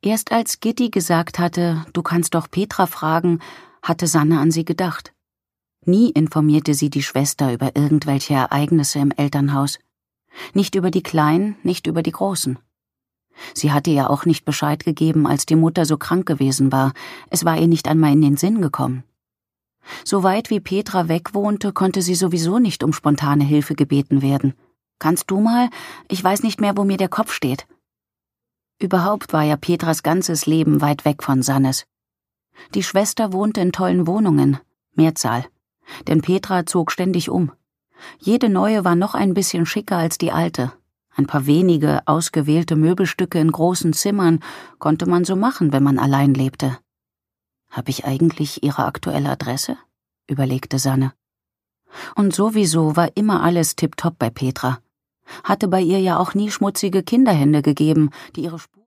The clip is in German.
Erst als Gitti gesagt hatte, du kannst doch Petra fragen, hatte Sanne an sie gedacht. Nie informierte sie die Schwester über irgendwelche Ereignisse im Elternhaus. Nicht über die Kleinen, nicht über die Großen. Sie hatte ihr auch nicht Bescheid gegeben, als die Mutter so krank gewesen war. Es war ihr nicht einmal in den Sinn gekommen. So weit wie Petra wegwohnte, konnte sie sowieso nicht um spontane Hilfe gebeten werden. »Kannst du mal? Ich weiß nicht mehr, wo mir der Kopf steht.« Überhaupt war ja Petras ganzes Leben weit weg von Sannes. Die Schwester wohnte in tollen Wohnungen, Mehrzahl. Denn Petra zog ständig um. Jede neue war noch ein bisschen schicker als die alte. Ein paar wenige, ausgewählte Möbelstücke in großen Zimmern konnte man so machen, wenn man allein lebte. »Habe ich eigentlich ihre aktuelle Adresse?« überlegte Sanne. Und sowieso war immer alles tipptopp bei Petra. Hatte bei ihr ja auch nie schmutzige Kinderhände gegeben, die ihre Spuren